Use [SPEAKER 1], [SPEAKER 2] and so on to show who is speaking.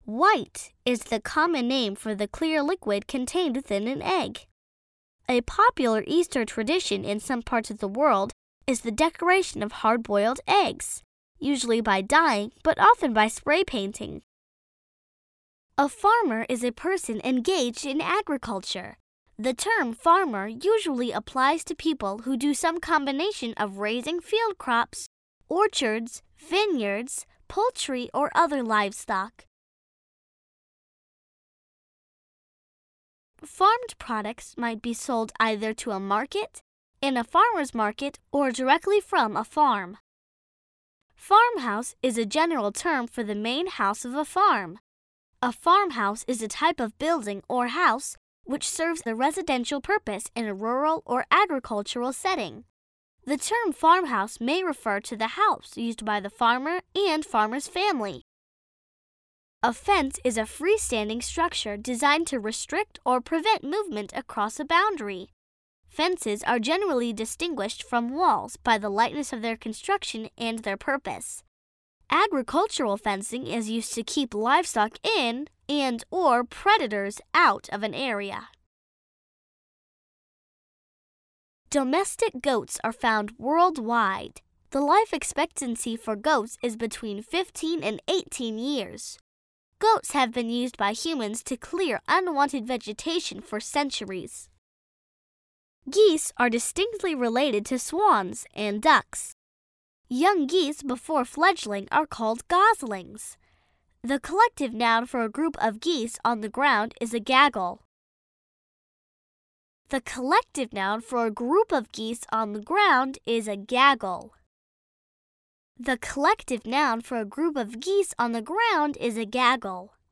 [SPEAKER 1] White is the common name for the clear liquid contained within an egg. A popular Easter tradition in some parts of the world is the decoration of hard-boiled eggs, usually by dyeing, but often by spray painting. A farmer is a person engaged in agriculture. The term farmer usually applies to people who do some combination of raising field crops, orchards, vineyards, poultry, or other livestock. Farmed products might be sold either to a market, in a farmer's market, or directly from a farm. Farmhouse is a general term for the main house of a farm. A farmhouse is a type of building or house which serves a residential purpose in a rural or agricultural setting. The term farmhouse may refer to the house used by the farmer and farmer's family. A fence is a freestanding structure designed to restrict or prevent movement across a boundary. Fences are generally distinguished from walls by the lightness of their construction and their purpose. Agricultural fencing is used to keep livestock in and/or predators out of an area. Domestic goats are found worldwide. The life expectancy for goats is between 15 and 18 years. Goats have been used by humans to clear unwanted vegetation for centuries. Geese are distinctly related to swans and ducks. Young geese before fledgling are called goslings. The collective noun for a group of geese on the ground is a gaggle. The collective noun for a group of geese on the ground is a gaggle. The collective noun for a group of geese on the ground is a gaggle.